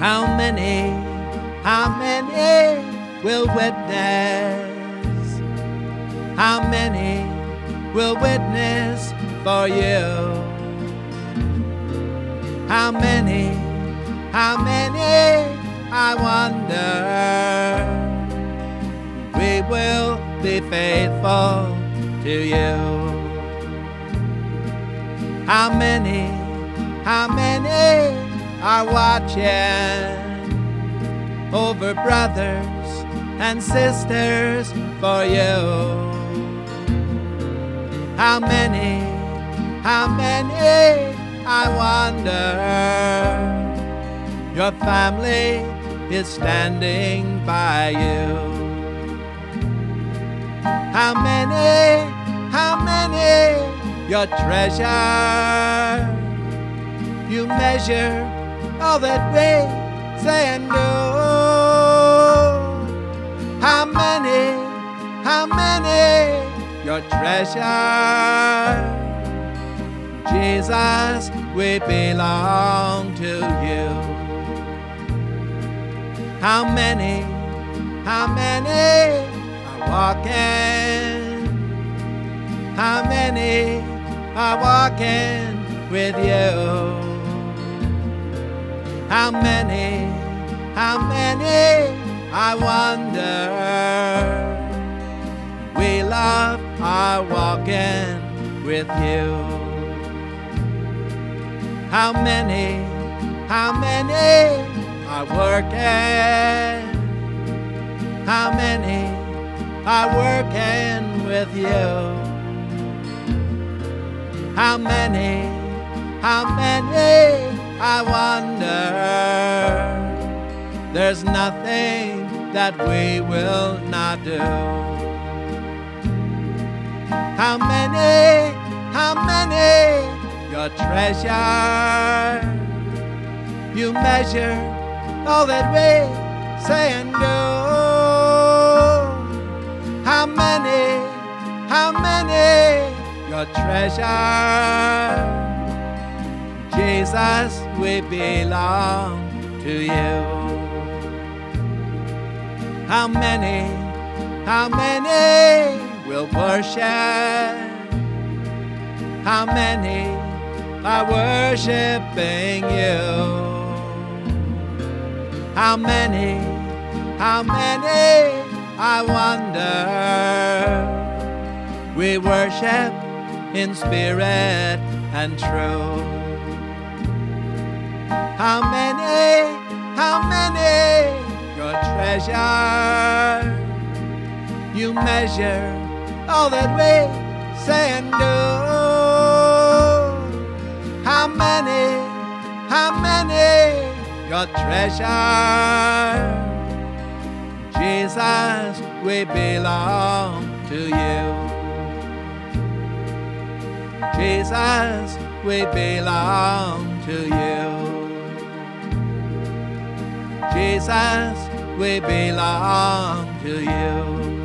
How many will witness? How many will witness for you? How many, I wonder, we will be faithful to you? How many are watching over brothers and sisters for you? How many, I wonder, your family is standing by you? How many, your treasure? You measure all that we say and do. How many, your treasure? Jesus, we belong to you. How many are walking? How many are walking with you? How many, I wonder, we love our walking with you? How many are working? How many are working with you? How many, I wonder, there's nothing that we will not do. How many, your treasure? You measure all that we say and do. How many, your treasure? Jesus, we belong to you. How many will worship? How many are worshiping you? How many, I wonder, we worship in spirit and truth. How many, your treasure? You measure all that we say and do. How many, your treasure? Jesus, we belong to you. Jesus, we belong to you. Jesus, we belong to you.